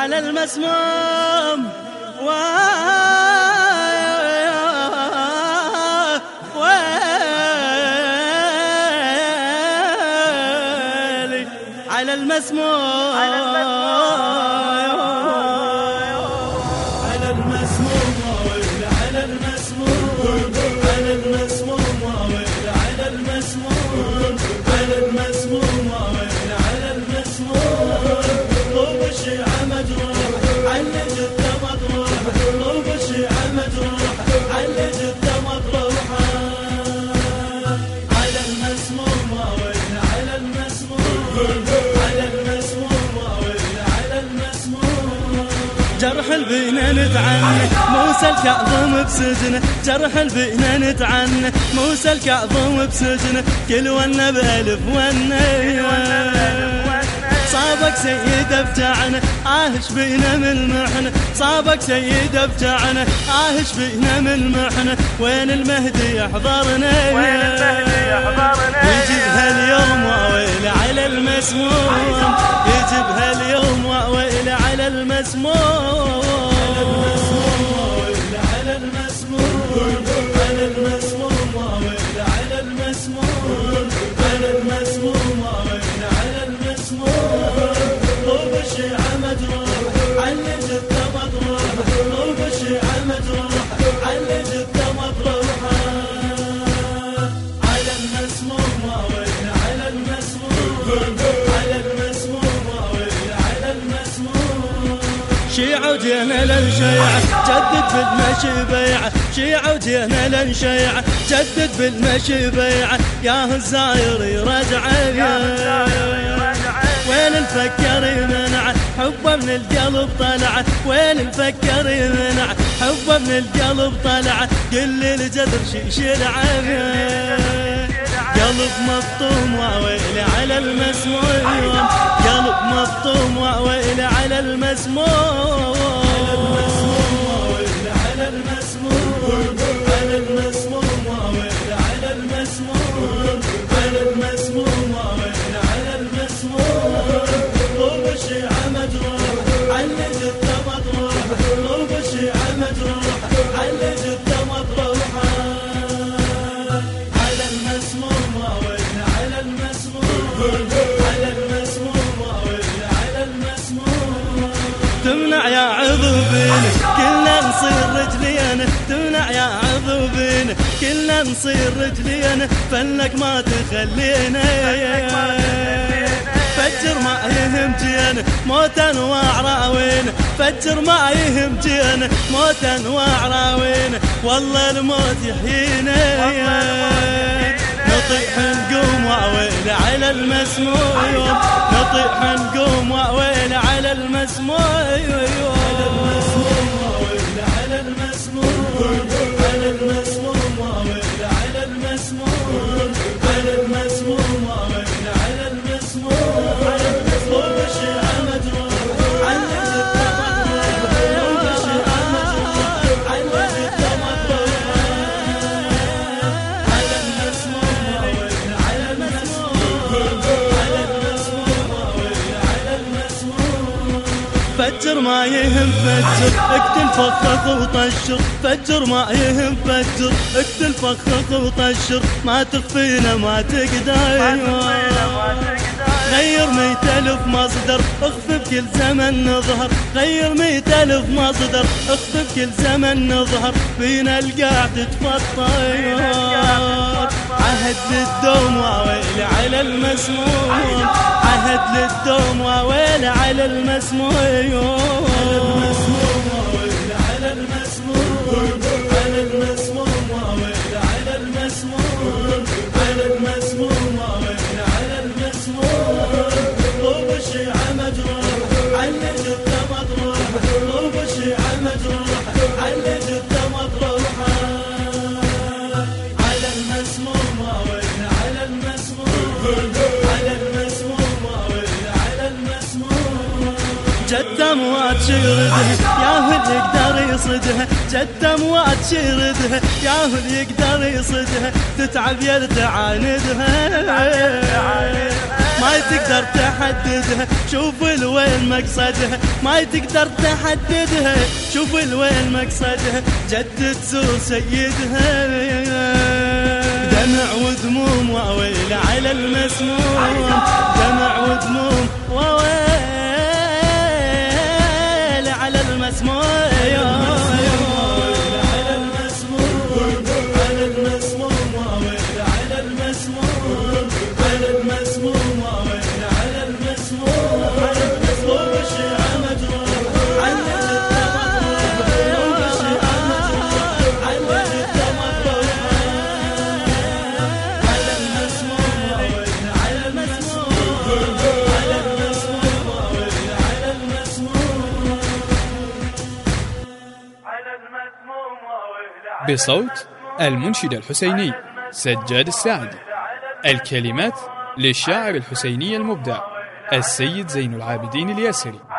على المسموم ويلي على المسموم على المسموم ويلي على المسموم على المسموم ويلي على المسموم على المسموم ويلي على المسموم طوب الشيعة مجروح على جدة مطروح طوب الشيعة مجروح على جدة مطروحة على المسموم ويلي على المسموم على المسموم ويلي على المسموم جرح البينا نتعنى موسى الكاظم بسجنه جرح البينا نتعنى موسى الكاظم بسجنه كل ونه بألف ونه صابك سيد افجعنا اهش بينا من المحنه صابك سيد افجعنا اهش بينا من المحنه وين المهدي يحضرنا وين المهدي يحضرنا يجيبها اليوم وويل على المسموم يجيبها اليوم وويل على المسموم وويل على المسموم على المسموم وويل على المسموم على المسموم وويل على المسموم طوب الشيعة مجروح على جدة مطروح طوب الشيعة مجروح على جدة مطروحة على المسموم وويل على المسموم على المسموم وويل على المسموم شيعة وجينا للشيعة جدد بالمشي بيعة شيعة وجينا للشيعة جدد بالمشي بيعة يا الزاير يرجع وين الفكر يمنع حبه من القلب طلع وين الفكر يمنع حبه من القلب طلع قل الجذر شلع قلب مفطوم وويل على المسموم قلب مفطوم وويل على المسموم وويل على المسموم على المسموم وويل على المسموم على المسموم وويل على المسموم طوب الشيعة مجروح على جدة مطروح طوب الشيعة مجروح على جدة مطروحة على المسموم وويل على المسموم على المسموم وويل على المسموم تمنع يا عذوبين كلنا نصير رجلين تمنع يا عذوبين كلنا نصير رجلين فلك ما تخلينا فجر ما يهم جينا موت انواع راوين فجر ما يهم جينا موت انواع راوين والله الموت يحيينا نطيح نقوم وويل على المسموم نطيح نقوم وويل على المسموم على المسموم على المسموم وويل على المسموم على المسموم وويل على المسموم طوب الشيعة مجروح على جدة مطروح طوب الشيعة مجروح على جدة مطروحة على المسموم وويل على المسموم على المسموم وويل على المسموم فجر ما يهم فجر اقتل فخخ وطشر فجر ما يهم فجر اقتل فخخ وطشر ما تخفينا ما تقدر غير 100,000 مصدر اخفي بكل زمن نظهر غير 100,000 مصدر اخفي بكل زمن نظهر بينا القاع تتفطر عهد للدوم وويل على المسموم عهد للدوم وويل على المسموم وويل على المسموم على المسموم وويل على المسموم على المسموم وويل على المسموم طوب الشيعة مجروح على جدة مطروح طوب الشيعة مجروح على جدة مطروحة على المسموم وويل على المسموم على المسموم وويل على المسموم جدة موات شردها ياهل يقدر يصدها جدة موات شردها ياهل يقدر يصدها تتعب يد تعاندها ما تقدر تحددها، شوف الوين مقصدها، ما تقدر تحددها، شوف الوين مقصدها، جدد سوء سيدها. دمع ودموم وويل على المسموم، دمع ودموم وويل على المسموم، بصوت المنشد الحسيني سجاد الساعدي. الكلمات للشاعر الحسيني المبدع السيد زين العابدين الياسري.